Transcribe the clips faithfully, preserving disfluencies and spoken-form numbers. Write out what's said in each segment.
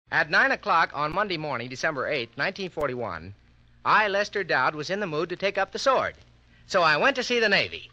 At nine o'clock on Monday morning, December eighth, nineteen forty-one, I, Lester Dowd, was in the mood to take up the sword. So I went to see the Navy.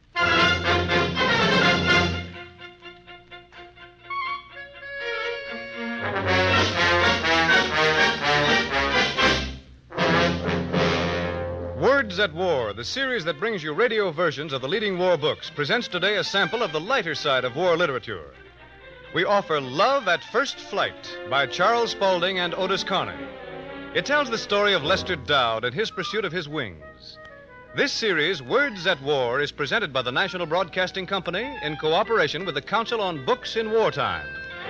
Words at War, the series that brings you radio versions of the leading war books, presents today a sample of the lighter side of war literature. We offer Love at First Flight by Charles Spaulding and Otis Carney. It tells the story of Lester Dowd and his pursuit of his wings. This series, Words at War, is presented by the National Broadcasting Company in cooperation with the Council on Books in Wartime.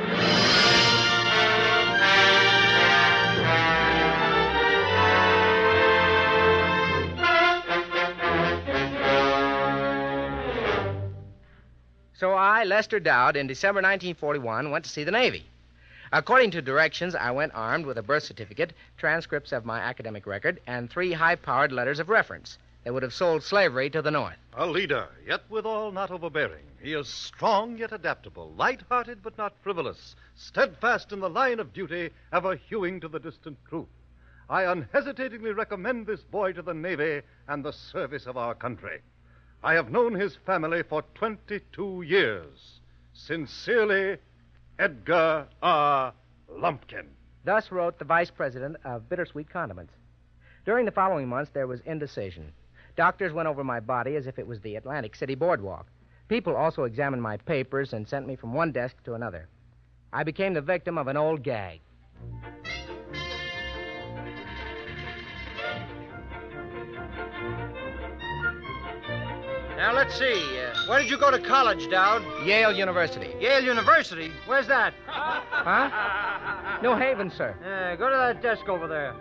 So I, Lester Dowd, in December nineteen forty-one, went to see the Navy. According to directions, I went armed with a birth certificate, transcripts of my academic record, and three high-powered letters of reference that would have sold slavery to the North. A leader, yet withal not overbearing. He is strong yet adaptable, light-hearted but not frivolous, steadfast in the line of duty, ever hewing to the distant truth. I unhesitatingly recommend this boy to the Navy and the service of our country. I have known his family for twenty-two years. Sincerely, Edgar R. Lumpkin. Thus wrote the vice president of Bittersweet Condiments. During the following months, there was indecision. Doctors went over my body as if it was the Atlantic City boardwalk. People also examined my papers and sent me from one desk to another. I became the victim of an old gag. Now, let's see. Uh, where did you go to college, Dowd? Yale University. Yale University? Where's that? Huh? New Haven, sir. Uh, go to that desk over there.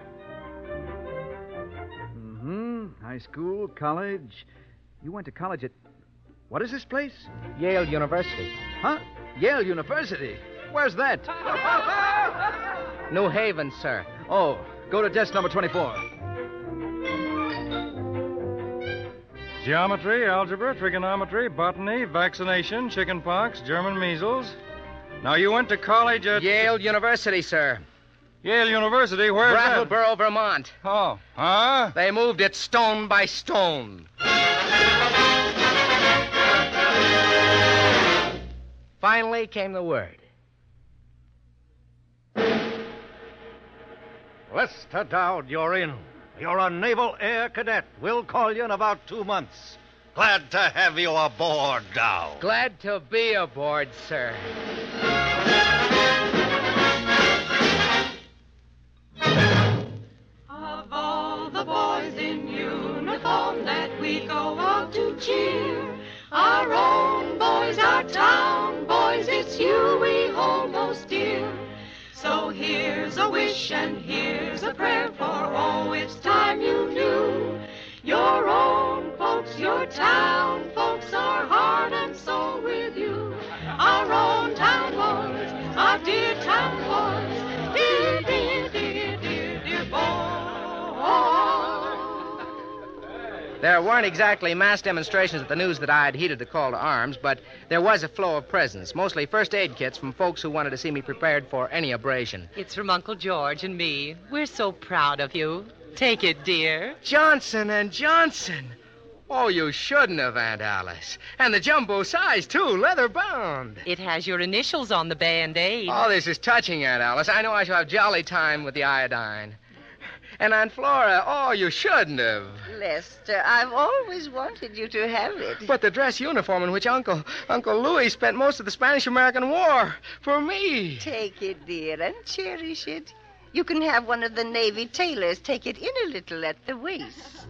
Mm-hmm. High school, college. You went to college at... What is this place? Yale University. Huh? Yale University? Where's that? New Haven, sir. Oh, go to desk number twenty-four. Geometry, algebra, trigonometry, botany, vaccination, chickenpox, German measles. Now, you went to college at... Yale University, sir. Yale University? Where's that? Brattleboro, Vermont. Oh, huh? They moved it stone by stone. Finally came the word. Lester Dowd, you're in. You're a Naval Air Cadet. We'll call you in about two months. Glad to have you aboard, Dowd. Glad to be aboard, sir. Of all the boys in uniform that we go out to cheer, our own boys, our town boys, it's you we hold most dear. So here's a wish and here's a prayer, for oh, it's time you knew. Your own folks, your town folks are heart and soul with you. Our own town boys, our dear town boys, dear, dear, dear, dear, dear boys. There weren't exactly mass demonstrations at the news that I had heeded the call to arms, but there was a flow of presents, mostly first aid kits from folks who wanted to see me prepared for any abrasion. It's from Uncle George and me. We're so proud of you. Take it, dear. Johnson and Johnson. Oh, you shouldn't have, Aunt Alice. And the jumbo size, too, leather bound. It has your initials on the Band-Aid. Oh, this is touching, Aunt Alice. I know I shall have jolly time with the iodine. And Aunt Flora, oh, you shouldn't have. Lester, I've always wanted you to have it. But the dress uniform in which Uncle Uncle Louis spent most of the Spanish-American War for me. Take it, dear, and cherish it. You can have one of the Navy tailors take it in a little at the waist.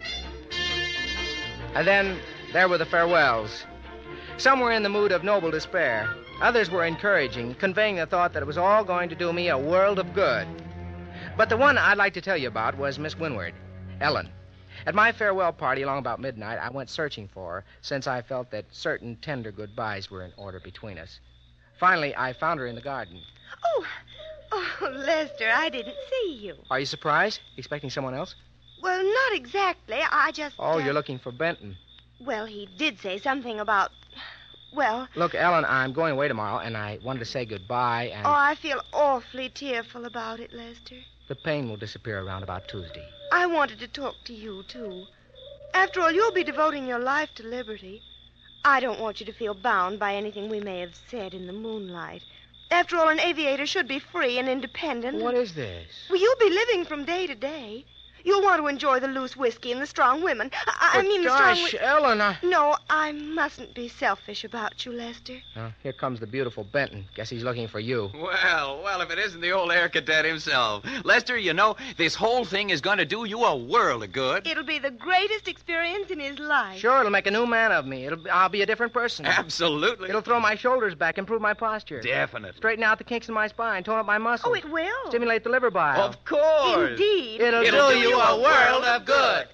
And then there were the farewells. Some were in the mood of noble despair. Others were encouraging, conveying the thought that it was all going to do me a world of good. But the one I'd like to tell you about was Miss Winward, Ellen. At my farewell party along about midnight, I went searching for her, since I felt that certain tender goodbyes were in order between us. Finally, I found her in the garden. Oh, oh, Lester, I didn't see you. Are you surprised? Expecting someone else? Well, not exactly. I just... Oh, uh... you're looking for Benton. Well, he did say something about... Well, Look, Ellen, I'm going away tomorrow, and I wanted to say goodbye, and oh, I feel awfully tearful about it, Lester. the pain will disappear around about Tuesday. I wanted to talk to you, too. After all, you'll be devoting your life to Liberty. I don't want you to feel bound by anything we may have said in the moonlight. After all, an aviator should be free and independent. What is this? Well, you'll be living from day to day. You'll want to enjoy the loose whiskey and the strong women. I, I But mean, the gosh, strong... wi- Ellen, I... No, I mustn't be selfish about you, Lester. Oh, here comes the beautiful Benton. Guess he's looking for you. Well, well, if it isn't the old air cadet himself. Lester, you know, this whole thing is going to do you a world of good. It'll be the greatest experience in his life. Sure, it'll make a new man of me. It'll, I'll be a different person. Absolutely. It'll throw my shoulders back, improve my posture. Definitely. Straighten out the kinks in my spine, tone up my muscles. Oh, it will. Stimulate the liver bile. Of course. Indeed. It'll, It'll do, you a world of good.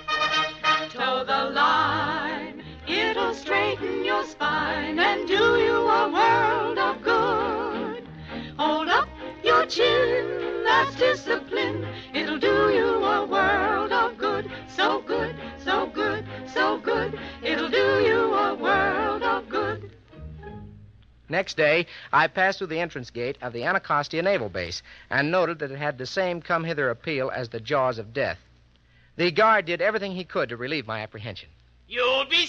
Toe the line, it'll straighten your spine and do you a world of good. Hold up your chin, that's discipline. It'll do you a world of good. So good, so good, so good. It'll do you a world of good. Next day, I passed through the entrance gate of the Anacostia Naval Base and noted that it had the same come-hither appeal as the jaws of death. The guard did everything he could to relieve my apprehension. You'll be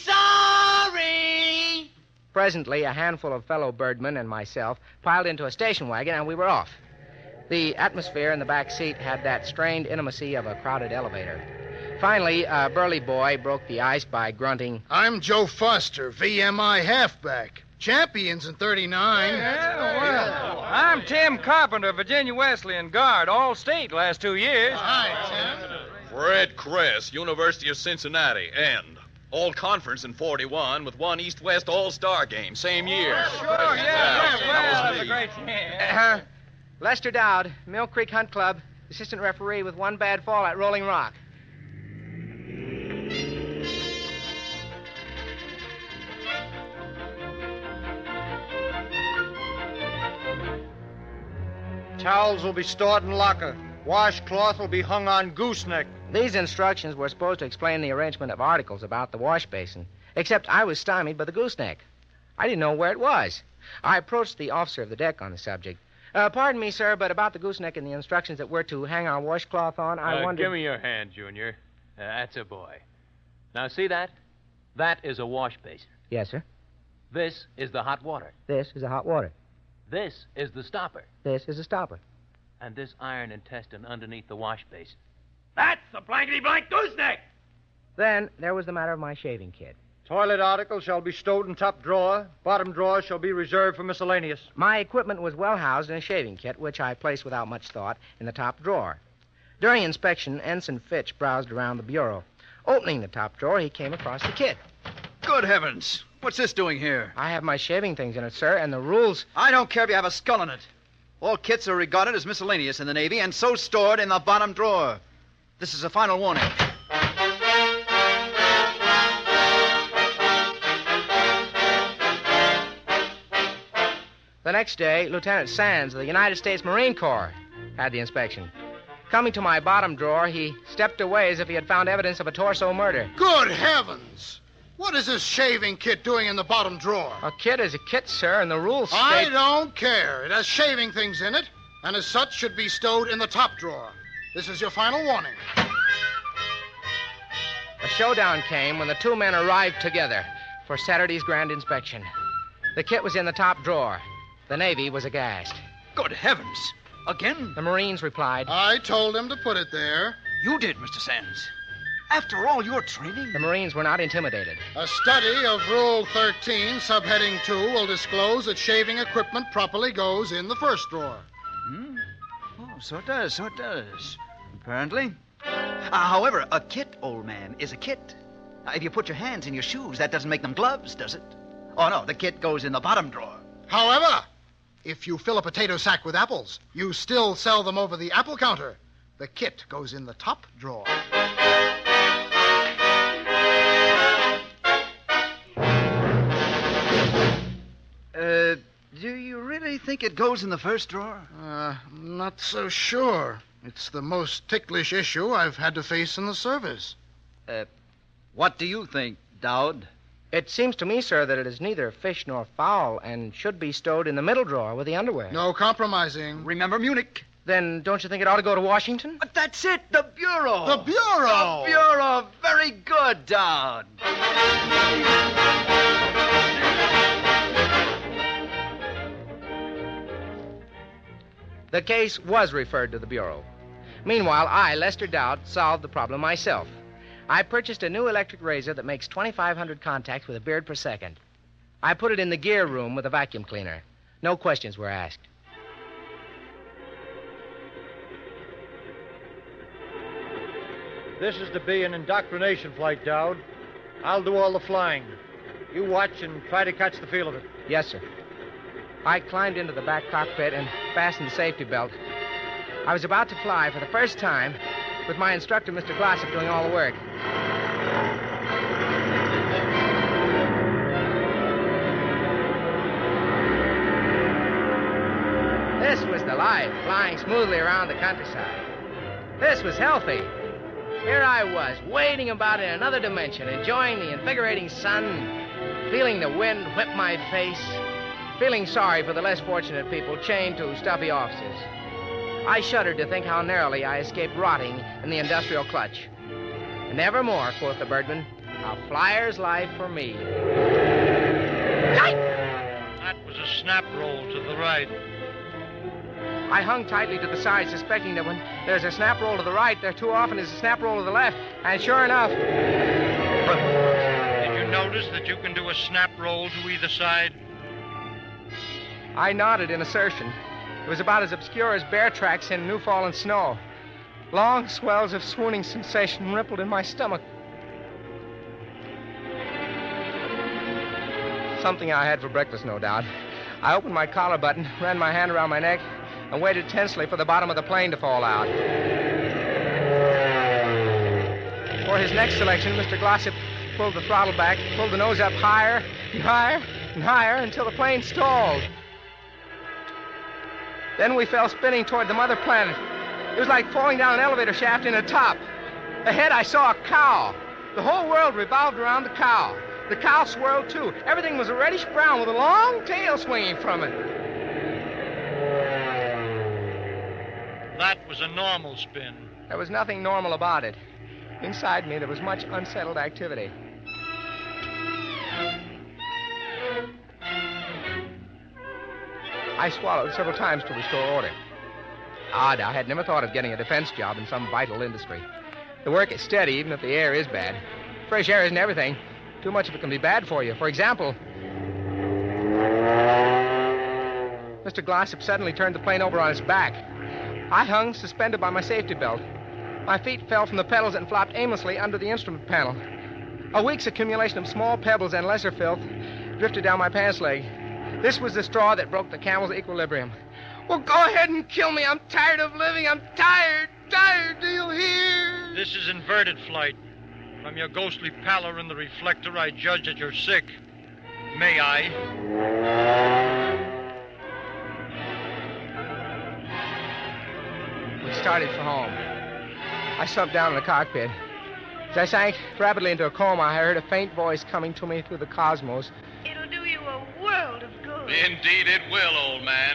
sorry. Presently, a handful of fellow birdmen and myself piled into a station wagon, and we were off. The atmosphere in the back seat had that strained intimacy of a crowded elevator. Finally, a burly boy broke the ice by grunting, I'm Joe Foster, V M I halfback. Champions in thirty-nine. Yeah, well, I'm Tim Carpenter, Virginia Wesleyan guard, all state last two years. Hi, Tim. Fred Kress, University of Cincinnati, and all-conference in forty-one with one East-West All-Star game, same year. Sure, yeah, yeah, that well, was that's a me. great team. uh, Lester Dowd, Mill Creek Hunt Club, assistant referee with one bad fall at Rolling Rock. Towels will be stored in locker. Washcloth will be hung on gooseneck. These instructions were supposed to explain the arrangement of articles about the wash basin, except I was stymied by the gooseneck. I didn't know where it was. I approached the officer of the deck on the subject. Uh, pardon me, sir, but about the gooseneck and the instructions that we're to hang our washcloth on, I uh, wondered... Give me your hand, Junior. Uh, that's a boy. Now, see that? That is a wash basin. Yes, sir. This is the hot water. This is the hot water. This is the stopper. This is a stopper. And this iron intestine underneath the wash basin. That's the blankety-blank gooseneck. Then there was the matter of my shaving kit. Toilet articles shall be stowed in top drawer. Bottom drawer shall be reserved for miscellaneous. My equipment was well housed in a shaving kit, which I placed without much thought in the top drawer. During inspection, Ensign Fitch browsed around the bureau. Opening the top drawer, he came across the kit. Good heavens. What's this doing here? I have my shaving things in it, sir, and the rules... I don't care if you have a skull in it. All kits are regarded as miscellaneous in the Navy and so stored in the bottom drawer. This is a final warning. The next day, Lieutenant Sands of the United States Marine Corps had the inspection. Coming to my bottom drawer, he stepped away as if he had found evidence of a torso murder. Good heavens! What is this shaving kit doing in the bottom drawer? A kit is a kit, sir, and the rules state... I don't care. It has shaving things in it, and as such should be stowed in the top drawer. This is your final warning. A showdown came when the two men arrived together for Saturday's grand inspection. The kit was in the top drawer. The Navy was aghast. Good heavens. Again? The Marines replied... I told them to put it there. You did, Mister Sands. After all your training... The Marines were not intimidated. A study of Rule thirteen, subheading two, will disclose that shaving equipment properly goes in the first drawer. Hmm? Oh, so it does, so it does. Apparently. Uh, however, a kit, old man, is a kit. Uh, if you put your hands in your shoes, that doesn't make them gloves, does it? Oh, no, the kit goes in the bottom drawer. However, if you fill a potato sack with apples, you still sell them over the apple counter. The kit goes in the top drawer. Uh, do you really think it goes in the first drawer? Uh, not so sure. It's the most ticklish issue I've had to face in the service. Uh, what do you think, Dowd? It seems to me, sir, that it is neither fish nor fowl and should be stowed in the middle drawer with the underwear. No compromising. Remember Munich. Then don't you think it ought to go to Washington? But that's it, the Bureau. The Bureau. The Bureau. Very good, Dowd. The case was referred to the Bureau. Meanwhile, I, Lester Dowd, solved the problem myself. I purchased a new electric razor that makes twenty-five hundred contacts with a beard per second. I put it in the gear room with a vacuum cleaner. No questions were asked. This is to be an indoctrination flight, Dowd. I'll do all the flying. You watch and try to catch the feel of it. Yes, sir. I climbed into the back cockpit and fastened the safety belt. I was about to fly for the first time with my instructor, Mister Glossop, doing all the work. This was the life, flying smoothly around the countryside. This was healthy. Here I was, wading about in another dimension, enjoying the invigorating sun, feeling the wind whip my face, feeling sorry for the less fortunate people chained to stuffy offices. I shuddered to think how narrowly I escaped rotting in the industrial clutch. Nevermore, quoth the birdman, a flyer's life for me. That was a snap roll to the right. I hung tightly to the side, suspecting that when there's a snap roll to the right, there too often is a snap roll to the left. And sure enough... Did you notice that you can do a snap roll to either side? I nodded in assertion. It was about as obscure as bear tracks in new-fallen snow. Long swells of swooning sensation rippled in my stomach. Something I had for breakfast, no doubt. I opened my collar button, ran my hand around my neck, and waited tensely for the bottom of the plane to fall out. For his next selection, Mister Glossop pulled the throttle back, pulled the nose up higher and higher and higher until the plane stalled. Then we fell spinning toward the mother planet. It was like falling down an elevator shaft in a top. Ahead, I saw a cow. The whole world revolved around the cow. The cow swirled, too. Everything was a reddish brown with a long tail swinging from it. That was a normal spin. There was nothing normal about it. Inside me, there was much unsettled activity. I swallowed several times to restore order. Odd, I had never thought of getting a defense job in some vital industry. The work is steady, even if the air is bad. Fresh air isn't everything. Too much of it can be bad for you. For example, Mister Glossop suddenly turned the plane over on its back. I hung suspended by my safety belt. My feet fell from the pedals and flopped aimlessly under the instrument panel. A week's accumulation of small pebbles and lesser filth drifted down my pants leg. This was the straw that broke the camel's equilibrium. Well, go ahead and kill me. I'm tired of living. I'm tired, tired. Do you hear? This is inverted flight. From your ghostly pallor in the reflector, I judge that you're sick. May I? We started for home. I slumped down in the cockpit. As I sank rapidly into a coma, I heard a faint voice coming to me through the cosmos. It'll do you a world of good. Indeed it will, old man.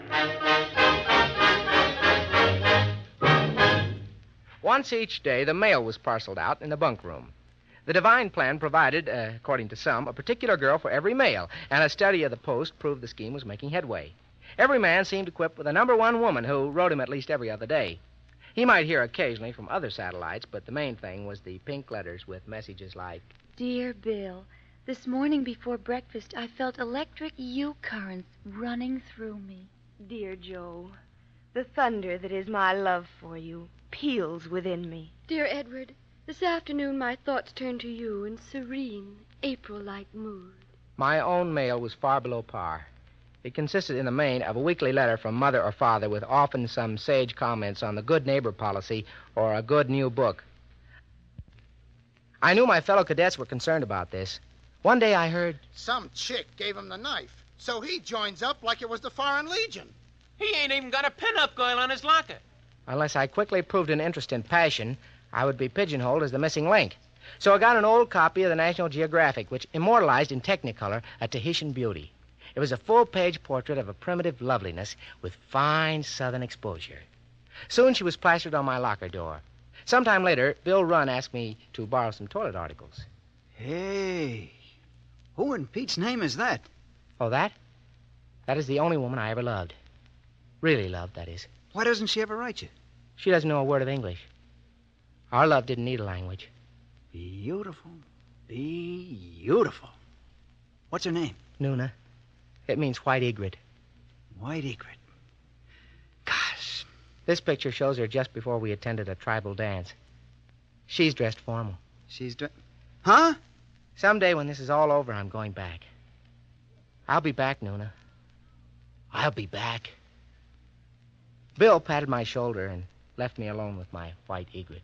Once each day, the mail was parceled out in the bunk room. The divine plan provided, uh, according to some, a particular girl for every mail, and a study of the post proved the scheme was making headway. Every man seemed equipped with a number one woman who wrote him at least every other day. He might hear occasionally from other satellites, but the main thing was the pink letters with messages like, Dear Bill, this morning before breakfast, I felt electric U-currents running through me. Dear Joe, the thunder that is my love for you peals within me. Dear Edward, this afternoon my thoughts turned to you in serene, April-like mood. My own mail was far below par. It consisted in the main of a weekly letter from mother or father with often some sage comments on the good neighbor policy or a good new book. I knew my fellow cadets were concerned about this. One day I heard... Some chick gave him the knife, so he joins up like it was the Foreign Legion. He ain't even got a pin-up girl on his locker. Unless I quickly proved an interest in passion, I would be pigeonholed as the missing link. So I got an old copy of the National Geographic, which immortalized in Technicolor a Tahitian beauty. It was a full-page portrait of a primitive loveliness with fine southern exposure. Soon she was plastered on my locker door. Sometime later, Bill Runn asked me to borrow some toilet articles. Hey, who in Pete's name is that? Oh, that? That is the only woman I ever loved. Really loved, that is. Why doesn't she ever write you? She doesn't know a word of English. Our love didn't need a language. Beautiful. Beautiful. What's her name? Nuna. It means white egret. White egret. Gosh. This picture shows her just before we attended a tribal dance. She's dressed formal. She's dressed... Huh? Someday when this is all over, I'm going back. I'll be back, Nuna. I'll be back. Bill patted my shoulder and left me alone with my white egret.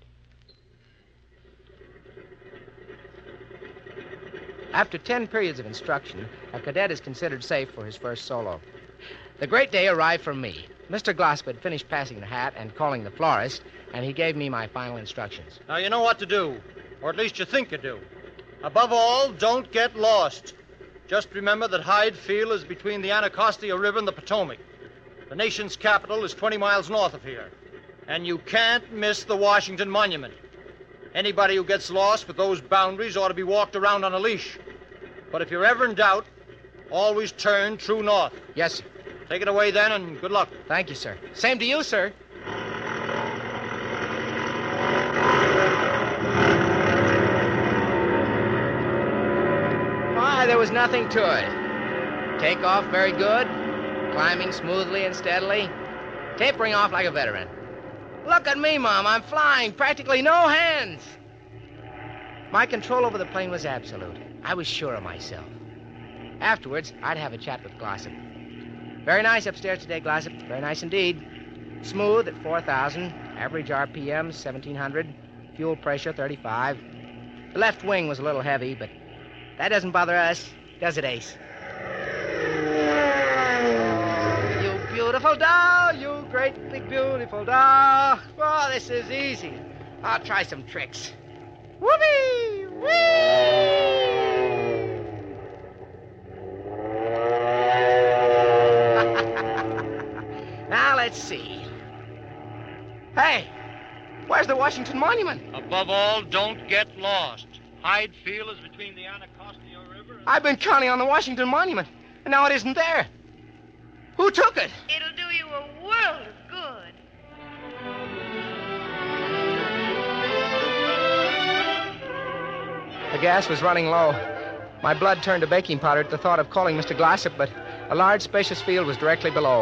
After ten periods of instruction, a cadet is considered safe for his first solo. The great day arrived for me. Mister Glossop had finished passing the hat and calling the florist, and he gave me my final instructions. Now, you know what to do, or at least you think you do. Above all, don't get lost. Just remember that Hyde Field is between the Anacostia River and the Potomac. The nation's capital is twenty miles north of here. And you can't miss the Washington Monument. Anybody who gets lost with those boundaries ought to be walked around on a leash. But if you're ever in doubt, always turn true north. Yes, sir. Take it away then, and good luck. Thank you, sir. Same to you, sir. Why, there was nothing to it. Take off very good, climbing smoothly and steadily, tapering off like a veteran. Look at me, Mom. I'm flying. Practically no hands. My control over the plane was absolute. I was sure of myself. Afterwards, I'd have a chat with Glossop. Very nice upstairs today, Glossop. Very nice indeed. Smooth at four thousand. Average R P M, seventeen hundred. Fuel pressure, thirty-five. The left wing was a little heavy, but that doesn't bother us, does it, Ace? You beautiful doll, you great big beautiful doll. Oh, this is easy. I'll try some tricks. Whoopee! Whee! Now, let's see. Hey, where's the Washington Monument? Above all, don't get lost. Hyde Field is between the Anacostia River and... I've been counting on the Washington Monument, and now it isn't there. Who took it? It'll do you a world of good. The gas was running low. My blood turned to baking powder at the thought of calling Mister Glossop, but a large, spacious field was directly below.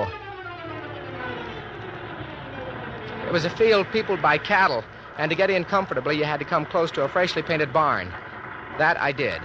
It was a field peopled by cattle, and to get in comfortably, you had to come close to a freshly painted barn. That I did.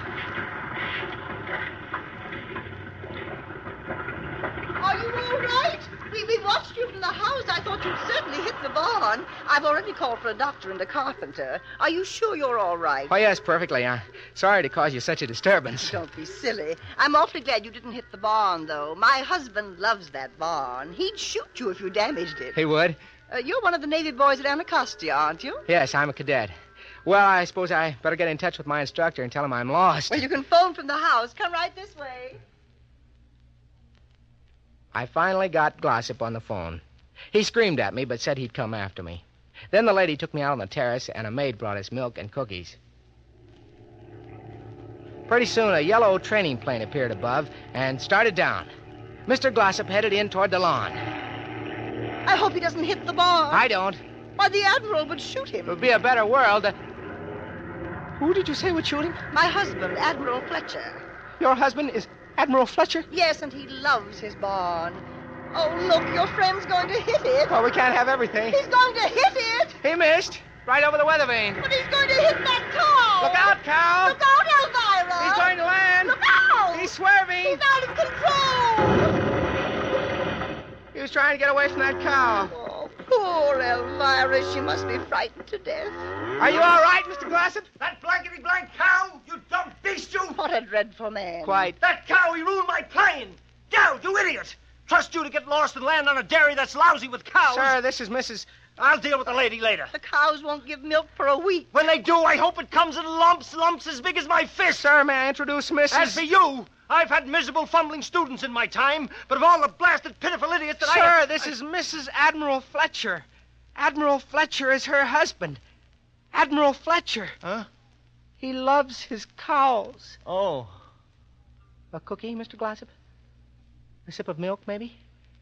Are you all right? We, we watched you from the house. I thought you'd certainly hit the barn. I've already called for a doctor and a carpenter. Are you sure you're all right? Oh, yes, perfectly. I'm sorry to cause you such a disturbance. Don't be silly. I'm awfully glad you didn't hit the barn, though. My husband loves that barn. He'd shoot you if you damaged it. He would? Uh, you're one of the Navy boys at Anacostia, aren't you? Yes, I'm a cadet. Well, I suppose I better get in touch with my instructor and tell him I'm lost. Well, you can phone from the house. Come right this way. I finally got Glossop on the phone. He screamed at me, but said he'd come after me. Then the lady took me out on the terrace, and a maid brought us milk and cookies. Pretty soon, a yellow training plane appeared above and started down. Mister Glossop headed in toward the lawn. I hope he doesn't hit the barn. I don't. Why, the Admiral would shoot him. It would be a better world. Uh... Who did you say would shoot him? My husband, Admiral Fletcher. Your husband is Admiral Fletcher? Yes, and he loves his barn. Oh, look, your friend's going to hit it. Oh, we can't have everything. He's going to hit it. He missed. Right over the weather vane. But he's going to hit that cow. Look out, cow. Look out, Elvira. He's going to land. Look out. He's swerving. He's out of control. He was trying to get away from that cow. Oh, poor Elvira. She must be frightened to death. Are you all right, Mister Glossop? That blankety blank cow, you dumb beast, you! What a dreadful man. Quite. That cow, he ruined my plane! Dowd, you idiot! Trust you to get lost and land on a dairy that's lousy with cows. Sir, this is Missus I'll deal with the lady later. The cows won't give milk for a week. When they do, I hope it comes in lumps, lumps as big as my fist. Sir, may I introduce Missus As for you, I've had miserable fumbling students in my time, but of all the blasted pitiful idiots that Sir, I... Sir, this is Missus Admiral Fletcher. Admiral Fletcher is her husband. Admiral Fletcher. Huh? He loves his cows. Oh. A cookie, Mister Glossop? A sip of milk, maybe?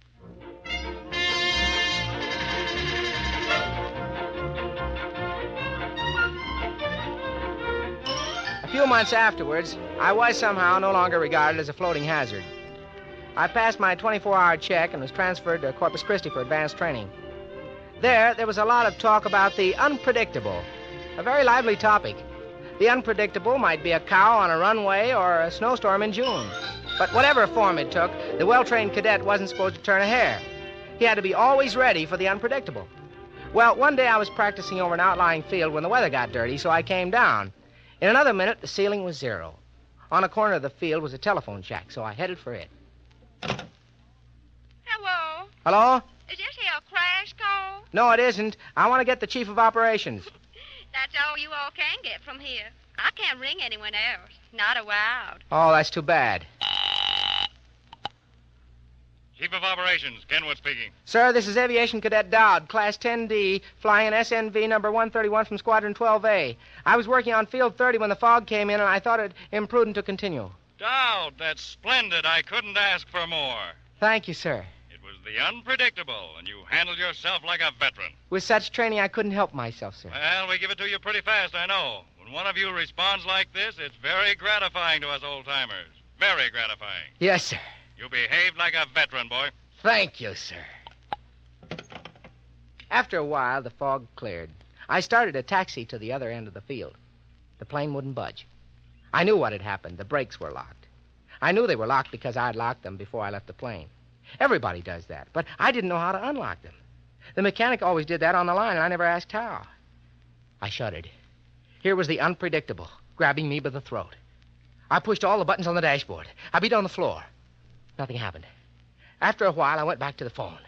A few months afterwards, I was somehow no longer regarded as a floating hazard. I passed my twenty-four hour check and was transferred to Corpus Christi for advanced training. There, there was a lot of talk about the unpredictable, a very lively topic. The unpredictable might be a cow on a runway or a snowstorm in June. But whatever form it took, the well-trained cadet wasn't supposed to turn a hair. He had to be always ready for the unpredictable. Well, one day I was practicing over an outlying field when the weather got dirty, so I came down. In another minute, the ceiling was zero. On a corner of the field was a telephone shack, so I headed for it. Hello. Hello? Is this here a crash call? No, it isn't. I want to get the chief of operations. That's all you all can get from here. I can't ring anyone else. Not allowed. Oh, that's too bad. Chief of Operations, Kenwood speaking. Sir, this is Aviation Cadet Dowd, Class ten D, flying S N V number one thirty-one from Squadron twelve A. I was working on Field thirty when the fog came in, and I thought it imprudent to continue. Dowd, that's splendid. I couldn't ask for more. Thank you, sir. It was the unpredictable, and you handled yourself like a veteran. With such training, I couldn't help myself, sir. Well, we give it to you pretty fast, I know. When one of you responds like this, it's very gratifying to us old-timers. Very gratifying. Yes, sir. You behaved like a veteran, boy. Thank you, sir. After a while, the fog cleared. I started a taxi to the other end of the field. The plane wouldn't budge. I knew what had happened. The brakes were locked. I knew they were locked because I'd locked them before I left the plane. Everybody does that, but I didn't know how to unlock them. The mechanic always did that on the line, and I never asked how. I shuddered. Here was the unpredictable, grabbing me by the throat. I pushed all the buttons on the dashboard. I beat on the floor. Nothing happened. After a while, I went back to the phone.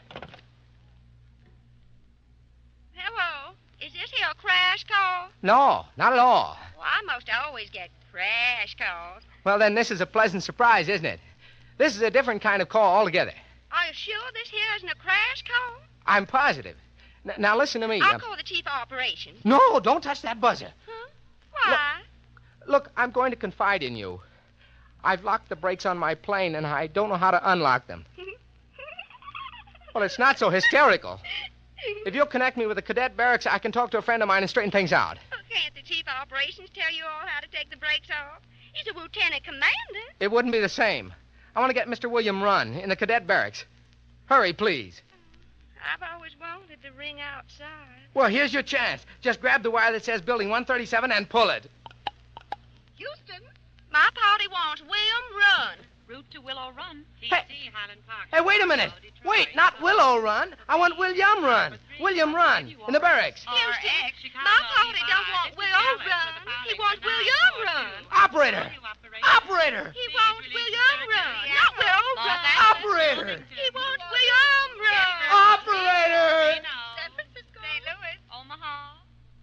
Hello. Is this here a crash call? No, not at all. Well, I must always get crash calls. Well, then this is a pleasant surprise, isn't it? This is a different kind of call altogether. Are you sure this here isn't a crash call? I'm positive. N- now, listen to me. I'll Um, call the chief of operations. No, don't touch that buzzer. Huh? Why? Look, I'm going to confide in you. I've locked the brakes on my plane, and I don't know how to unlock them. Well, it's not so hysterical. If you'll connect me with the cadet barracks, I can talk to a friend of mine and straighten things out. Can't the chief of operations tell you all how to take the brakes off? He's a lieutenant commander. It wouldn't be the same. I want to get Mister William Runn in the cadet barracks. Hurry, please. I've always wanted to ring outside. Well, here's your chance. Just grab the wire that says Building one thirty-seven and pull it. Houston, my party wants William Runn. Route to Willow Run. T Hey. C Highland Park. Hey, wait a minute. Wait, not Willow Run. I want William Run. William Run in the barracks. Houston, my party don't want Willow Run. He wants William Run. Operator! Operator! He wants William Run, not Willow Run. Operator! He wants William Run. Operator! San Francisco. Saint Louis. Omaha.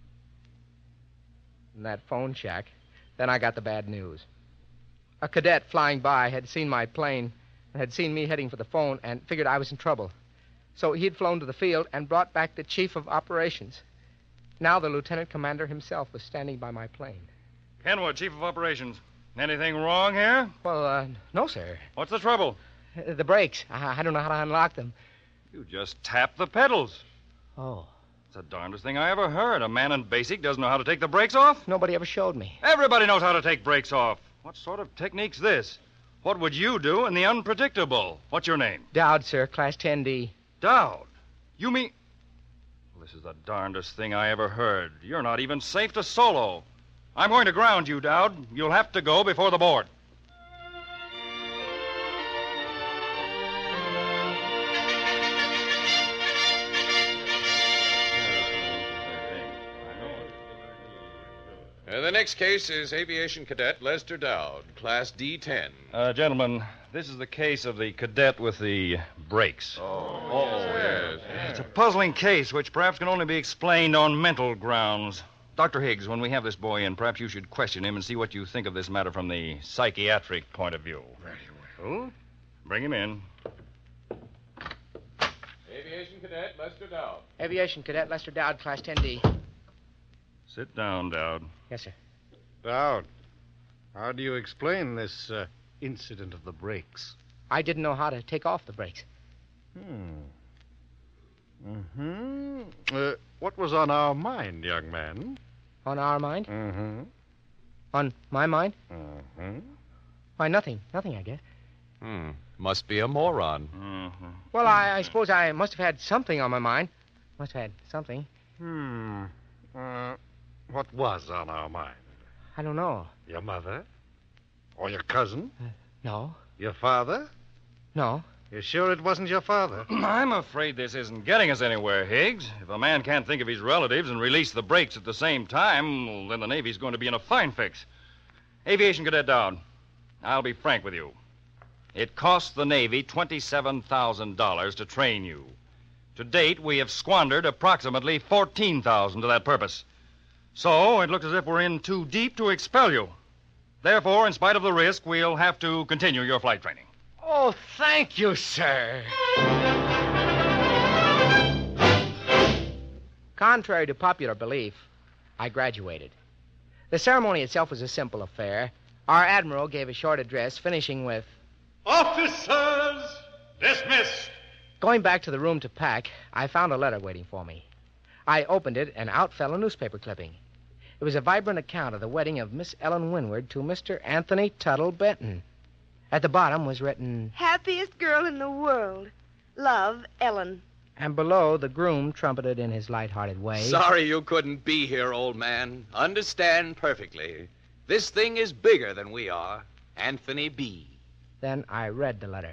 In that phone shack, then I got the bad news. A cadet flying by had seen my plane and had seen me heading for the phone and figured I was in trouble. So he'd flown to the field and brought back the chief of operations. Now the lieutenant commander himself was standing by my plane. Kenwood, Chief of Operations. Anything wrong here? Well, uh, no, sir. What's the trouble? Uh, the brakes. I, I don't know how to unlock them. You just tap the pedals. Oh. It's the darndest thing I ever heard. A man in basic doesn't know how to take the brakes off? Nobody ever showed me. Everybody knows how to take brakes off. What sort of technique's this? What would you do in the unpredictable? What's your name? Dowd, sir, Class ten D. Dowd? You mean... Well, this is the darndest thing I ever heard. You're not even safe to solo. I'm going to ground you, Dowd. You'll have to go before the board. Uh, the next case is Aviation Cadet Lester Dowd, Class D ten. Uh, gentlemen, this is the case of the cadet with the brakes. Oh, yes. It's a puzzling case which perhaps can only be explained on mental grounds. Doctor Higgs, when we have this boy in, perhaps you should question him and see what you think of this matter from the psychiatric point of view. Very well. Bring him in. Aviation Cadet Lester Dowd. Aviation Cadet Lester Dowd, Class ten D. Sit down, Dowd. Yes, sir. Dowd, how do you explain this uh, incident of the brakes? I didn't know how to take off the brakes. Hmm. Mm-hmm. Uh, what was on our mind, young man? On our mind? Mm-hmm. On my mind? Mm-hmm. Why, nothing. Nothing, I guess. Hmm. Must be a moron. Mm-hmm. Well, I, I suppose I must have had something on my mind. Must have had something. Hmm. Uh, what was on our mind? I don't know. Your mother? Or your cousin? Uh, no. Your father? No. You're sure it wasn't your father? I'm afraid this isn't getting us anywhere, Higgs. If a man can't think of his relatives and release the brakes at the same time, well, then the Navy's going to be in a fine fix. Aviation Cadet Dowd, I'll be frank with you. It cost the Navy twenty-seven thousand dollars to train you. To date, we have squandered approximately fourteen thousand dollars to that purpose. So it looks as if we're in too deep to expel you. Therefore, in spite of the risk, we'll have to continue your flight training. Oh, thank you, sir. Contrary to popular belief, I graduated. The ceremony itself was a simple affair. Our admiral gave a short address, finishing with, "Officers, dismissed." Going back to the room to pack, I found a letter waiting for me. I opened it, and out fell a newspaper clipping. It was a vibrant account of the wedding of Miss Ellen Winward to Mister Anthony Tuttle Benton. At the bottom was written, "Happiest girl in the world. Love, Ellen." And below, the groom trumpeted in his light-hearted way, Sorry you couldn't be here, old man. Understand perfectly. This thing is bigger than we are. Anthony B. Then I read the letter.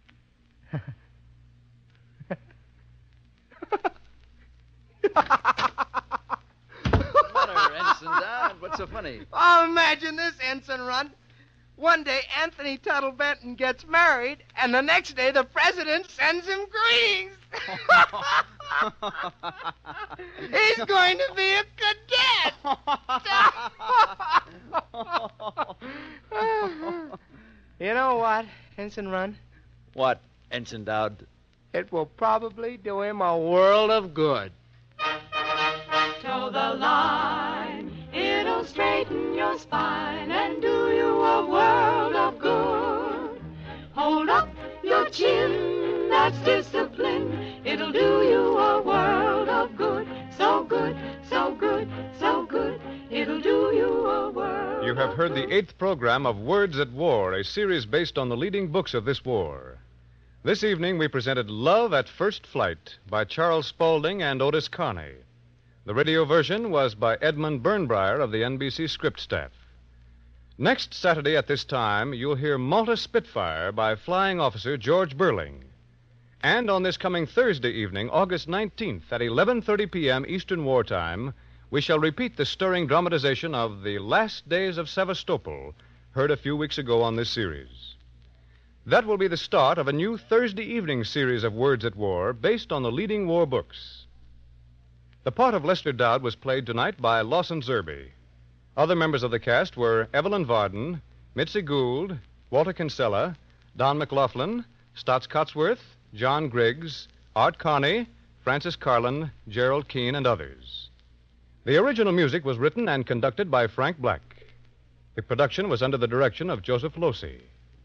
Water, Ensign Dowd. What's so funny? Oh, imagine this, Ensign Runt. One day, Anthony Tuttle Benton gets married, and the next day, the president sends him greetings. He's going to be a cadet. You know what, Ensign Runt? What, Ensign Dowd? It will probably do him a world of good. Toe the line, it'll straighten your spine and do you a world of good. Hold up your chin, that's discipline. It'll do you a world of good. So good, so good, so good. It'll do you a world. You have heard the eighth program of Words at War, a series based on the leading books of this war. This evening we presented Love at First Flight by Charles Spaulding and Otis Carney. The radio version was by Edmund Burnbrier of the N B C script staff. Next Saturday at this time, you'll hear Malta Spitfire by Flying Officer George Burling. And on this coming Thursday evening, August nineteenth, at eleven thirty p.m. Eastern Wartime, we shall repeat the stirring dramatization of The Last Days of Sevastopol, heard a few weeks ago on this series. That will be the start of a new Thursday evening series of Words at War based on the leading war books. The part of Lester Dowd was played tonight by Lawson Zerby. Other members of the cast were Evelyn Varden, Mitzi Gould, Walter Kinsella, Don McLaughlin, Stotts Cotsworth, John Griggs, Art Carney, Francis Carlin, Gerald Keane, and others. The original music was written and conducted by Frank Black. The production was under the direction of Joseph Losey.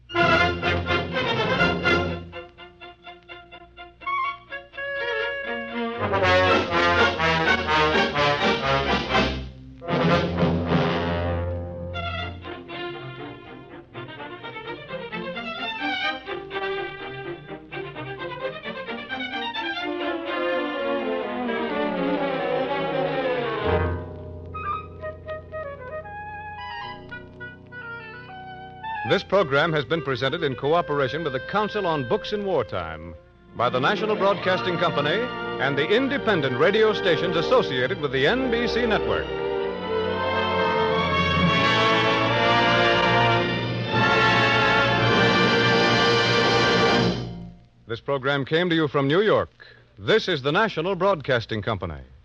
This program has been presented in cooperation with the Council on Books in Wartime by the National Broadcasting Company and the independent radio stations associated with the N B C network. This program came to you from New York. This is the National Broadcasting Company.